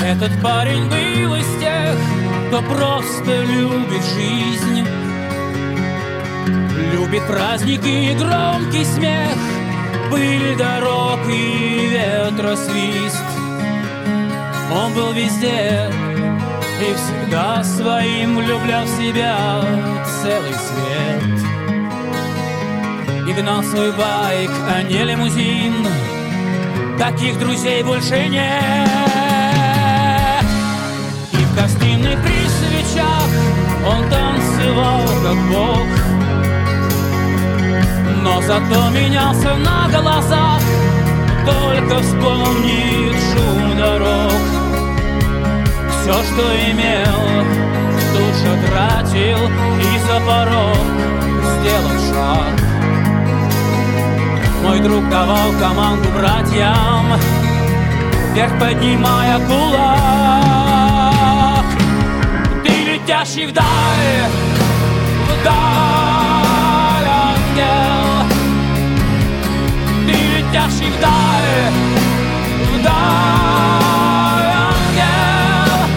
Этот парень был из тех, кто просто любит жизнь, любит праздники и громкий смех, пыль дорог и ветросвист. Он был везде и всегда своим влюблял в себя целый свет. И гнал свой байк, а не лимузин. Таких друзей больше нет. И в гостиной при свечах он танцевал как бог, но зато менялся на глазах. Только вспомнит шум дорог. Все, что имел, тут же тратил и за порог сделал шаг. Мой друг давал команду братьям, вверх поднимая кулак. Ты летящий вдаль, ангел. Ты летящий вдаль, ангел.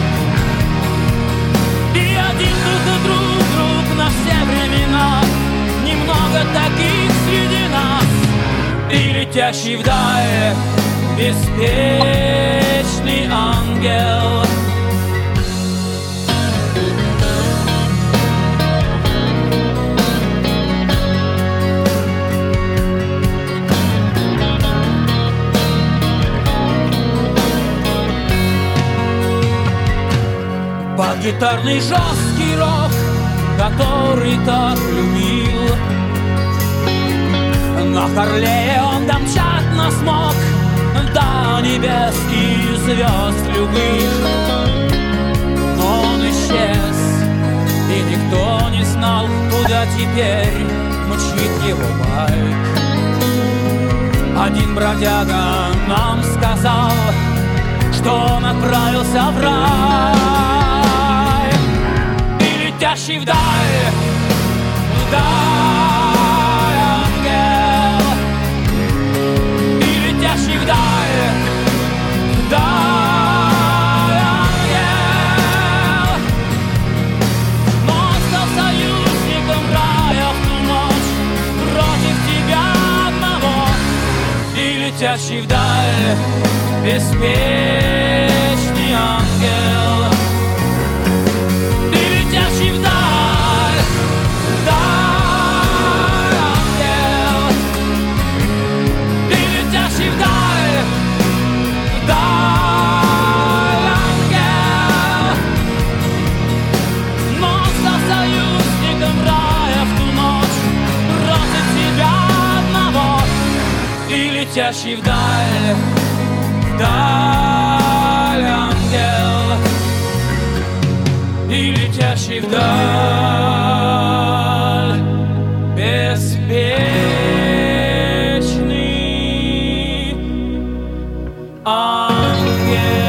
И один друг на все времена. Немного таких среди нас. Ты летящий вдаль, беспечный ангел. Под гитарный жесткий рок, который так любил, на Харлее он домчать нас мог до небес и звезд любых. Но он исчез, и никто не знал, куда теперь мчит его байк. Один бродяга нам сказал, что он отправился в рай. Ты летящий вдаль, ангел. Ты летящий вдаль, ангел. Но он стал союзником рая в ту ночь против тебя одного. Ты летящий вдаль, беспечный ангел. Ты летящий вдаль, ангел. Ты летящий вдаль, ангел. Но он стал союзником рая в ту ночь против тебя одного. Ты летящий вдаль, ангел. И летящий вдаль, беспечный ангел.